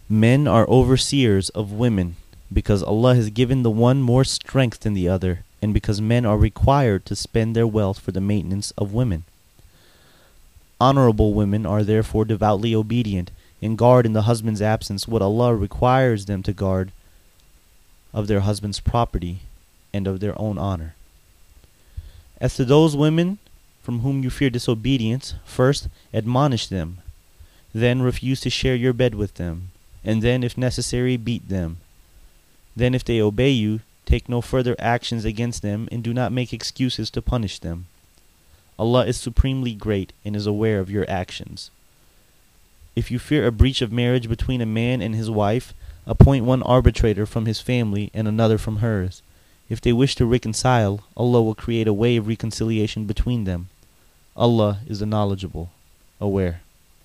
Men are overseers of women, because Allah has given the one more strength than the other, and because men are required to spend their wealth for the maintenance of women. Honorable women are therefore devoutly obedient, and guard in the husband's absence what Allah requires them to guard of their husband's property and of their own honor. As to those women from whom you fear disobedience, first admonish them, then refuse to share your bed with them, and then, if necessary, beat them. Then, if they obey you, take no further actions against them, and do not make excuses to punish them. Allah is supremely great and is aware of your actions. If you fear a breach of marriage between a man and his wife, appoint one arbitrator from his family and another from hers. If they wish to reconcile, Allah will create a way of reconciliation between them. Allah is the knowledgeable, aware.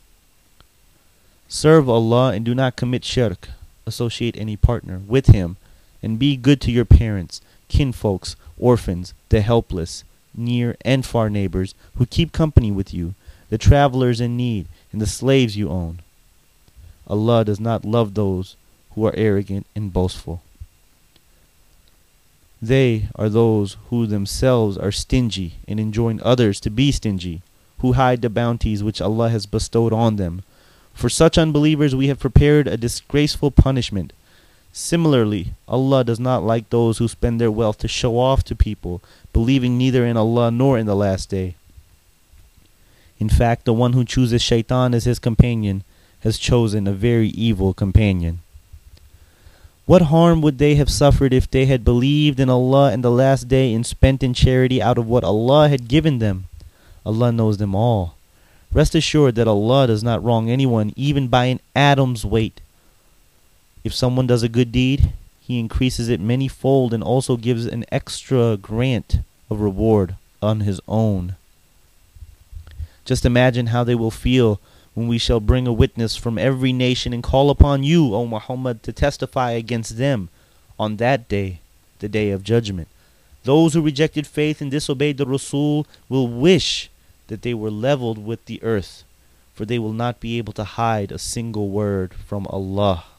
Serve Allah and do not commit shirk, associate any partner, with Him, and be good to your parents, kinfolks, orphans, the helpless, near and far neighbors who keep company with you, the travelers in need, and the slaves you own. Allah does not love those who are arrogant and boastful. They are those who themselves are stingy and enjoin others to be stingy, who hide the bounties which Allah has bestowed on them. For such unbelievers we have prepared a disgraceful punishment. Similarly, Allah does not like those who spend their wealth to show off to people, believing neither in Allah nor in the last day. In fact, the one who chooses shaitan as his companion has chosen a very evil companion. What harm would they have suffered if they had believed in Allah and the last day and spent in charity out of what Allah had given them? Allah knows them all. Rest assured that Allah does not wrong anyone even by an atom's weight. If someone does a good deed, He increases it many-fold and also gives an extra grant of reward on His own. Just imagine how they will feel when we shall bring a witness from every nation and call upon you, O Muhammad, to testify against them on that day, the day of judgment. Those who rejected faith and disobeyed the Rasul will wish that they were leveled with the earth, for they will not be able to hide a single word from Allah.